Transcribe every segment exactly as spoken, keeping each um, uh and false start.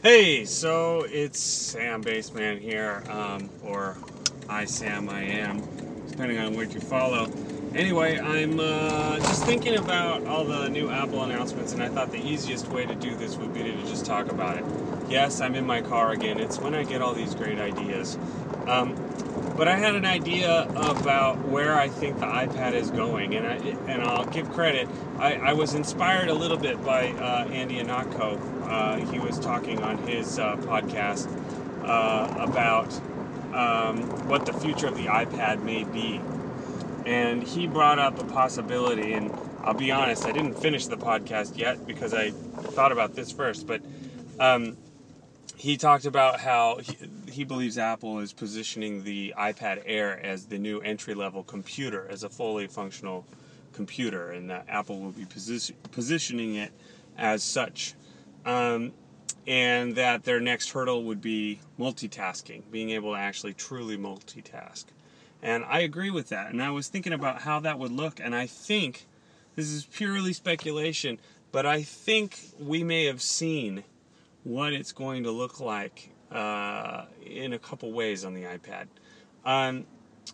Hey, so it's Sam Baseman here, um, or I Sam I am, depending on which you follow. Anyway, I'm uh, just thinking about all the new Apple announcements, and I thought the easiest way to do this would be to just talk about it. Yes, I'm in my car again. It's when I get all these great ideas. Um, but I had an idea about where I think the iPad is going, and I and I'll give credit. I, I was inspired a little bit by uh, Andy Ihnatko. Uh, he was talking on his uh, podcast uh, about um, what the future of the iPad may be, and he brought up a possibility. And I'll be honest, I didn't finish the podcast yet because I thought about this first, but. Um, He talked about how he, he believes Apple is positioning the iPad Air as the new entry-level computer, as a fully functional computer, and that Apple will be posi- positioning it as such. Um, and that their next hurdle would be multitasking, being able to actually truly multitask. And I agree with that. And I was thinking about how that would look, and I think, this is purely speculation, but I think we may have seen what it's going to look like uh, in a couple ways on the iPad. Um,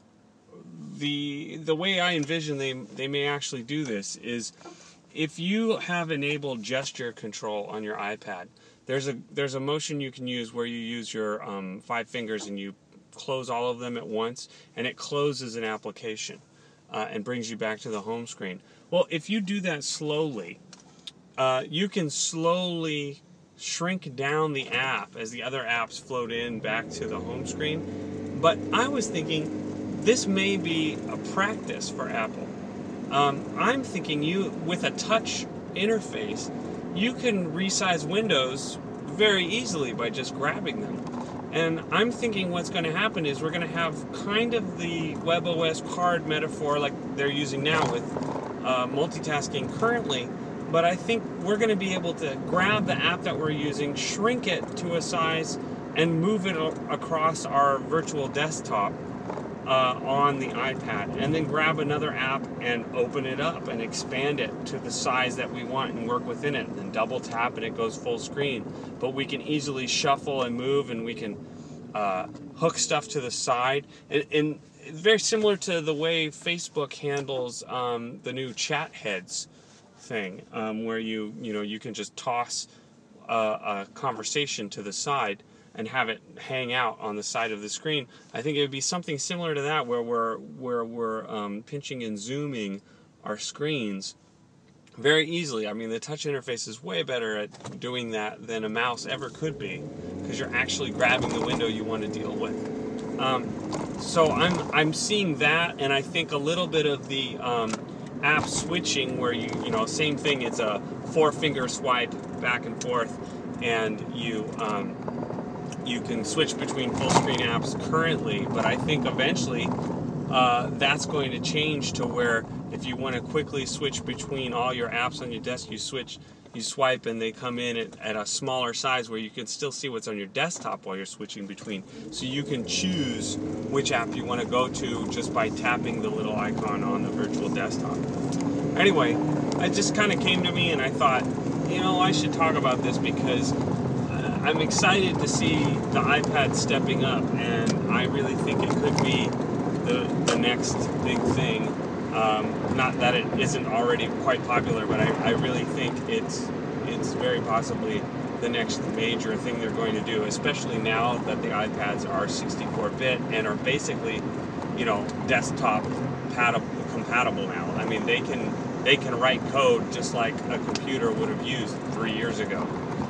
the the way I envision they they may actually do this is if you have enabled gesture control on your iPad, there's a there's a motion you can use where you use your um, five fingers and you close all of them at once, and it closes an application uh, and brings you back to the home screen. Well, if you do that slowly, uh, you can slowly shrink down the app as the other apps float in back to the home screen. But I was thinking this may be a practice for Apple. Um, I'm thinking you, with a touch interface, you can resize windows very easily by just grabbing them. And I'm thinking what's going to happen is we're going to have kind of the WebOS card metaphor like they're using now with uh, multitasking currently. But I think we're going to be able to grab the app that we're using, shrink it to a size, and move it across our virtual desktop uh, on the iPad. And then grab another app and open it up and expand it to the size that we want and work within it. And then double tap and it goes full screen. But we can easily shuffle and move, and we can uh, hook stuff to the side. And, and very similar to the way Facebook handles um, the new chat heads thing, um, where you you know you can just toss a, a conversation to the side and have it hang out on the side of the screen. I think it would be something similar to that, where we're where we're um, pinching and zooming our screens very easily. I mean, the touch interface is way better at doing that than a mouse ever could be, because you're actually grabbing the window you want to deal with. Um, so I'm I'm seeing that, and I think a little bit of the um, app switching, where you you know same thing, it's a four finger swipe back and forth, and you um, you can switch between full screen apps currently, but I think eventually uh, that's going to change to where if you want to quickly switch between all your apps on your desk, you switch you swipe and they come in at, at a smaller size where you can still see what's on your desktop while you're switching between. So you can choose which app you want to go to just by tapping the little icon on the virtual desktop. Anyway, it just kind of came to me, and I thought, you know, I should talk about this because uh, I'm excited to see the iPad stepping up, and I really think it could be the, the next big thing. Um, not that it isn't already quite popular, but I, I really think it's it's very possibly the next major thing they're going to do, especially now that the iPads are sixty-four bit and are basically, you know, desktop compatible now. I mean, they can they can write code just like a computer would have used three years ago,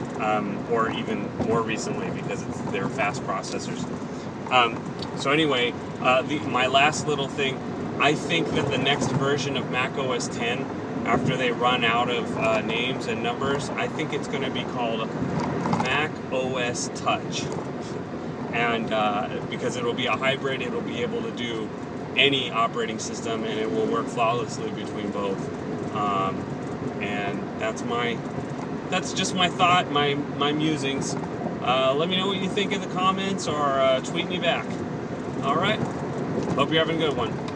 um, or even more recently, because it's, they're fast processors. Um, so anyway, uh, the, my last little thing. I think that the next version of Mac O S ten, after they run out of uh, names and numbers, I think it's going to be called Mac O S Touch. And uh, because it will be a hybrid, it will be able to do any operating system, and it will work flawlessly between both. Um, and that's my, that's just my thought, my my musings. Uh, let me know what you think in the comments, or uh, tweet me back. All right. Hope you're having a good one.